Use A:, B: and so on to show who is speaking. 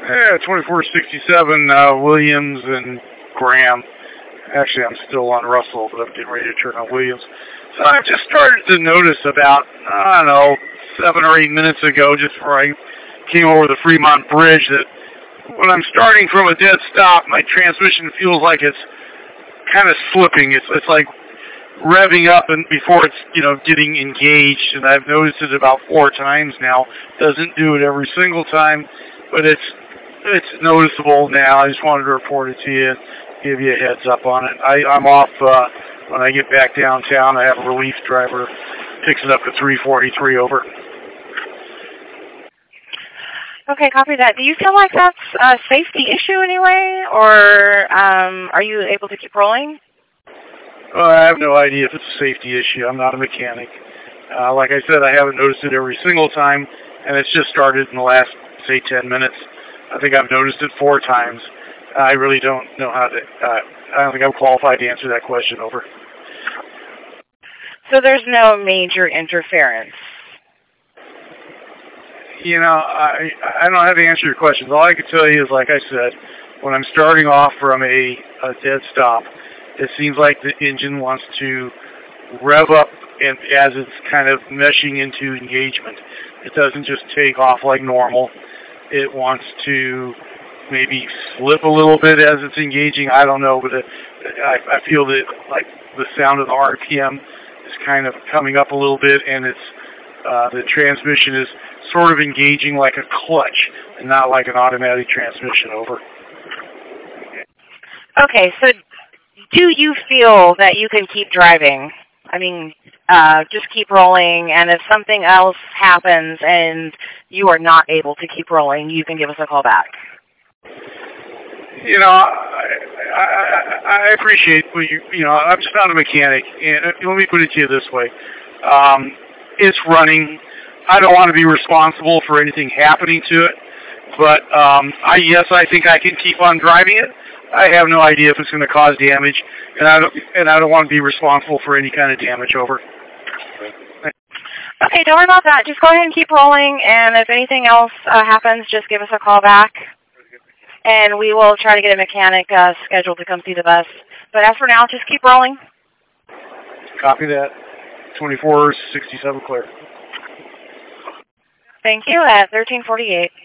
A: Yeah, 2467 Williams and Graham. Actually, I'm still on Russell, but I'm getting ready to turn on Williams. So I just started to notice about, I don't know, 7 or 8 minutes ago, just before I came over the Fremont Bridge, that when I'm starting from a dead stop, my transmission feels like it's kind of slipping. It's like revving up and before it's, getting engaged, and I've noticed it about 4 times now. Doesn't do it every single time, but it's noticeable now. I just wanted to report it to you, give you a heads up on it. I'm off when I get back downtown. I have a relief driver, picks it up at 343 over.
B: Okay, copy that. Do you feel like that's a safety issue anyway, or are you able to keep rolling?
A: I have no idea if it's a safety issue. I'm not a mechanic. Like I said, I haven't noticed it every single time, and it's just started in the last, say, 10 minutes. I think I've noticed it 4 times. I really don't know how to, I don't think I'm qualified to answer that question, over.
B: So there's no major interference?
A: I don't have to answer your questions. All I can tell you is, like I said, when I'm starting off from a dead stop, it seems like the engine wants to rev up and as it's kind of meshing into engagement. It doesn't just take off like normal. It wants to maybe slip a little bit as it's engaging. I don't know, but I feel that like the sound of the RPM is kind of coming up a little bit, and it's the transmission is sort of engaging like a clutch and not like an automatic transmission, over.
B: Okay, so do you feel that you can keep driving? I mean, just keep rolling, and if something else happens and you are not able to keep rolling, you can give us a call back.
A: I appreciate what I'm just not a mechanic, and let me put it to you this way. It's running. I don't want to be responsible for anything happening to it, but I think I can keep on driving it. I have no idea if it's going to cause damage, and I don't want to be responsible for any kind of damage, over.
B: Okay, don't worry about that. Just go ahead and keep rolling, and if anything else happens, just give us a call back, and we will try to get a mechanic scheduled to come see the bus. But as for now, just keep rolling.
A: Copy that. 2467 clear.
B: Thank you, at 1348.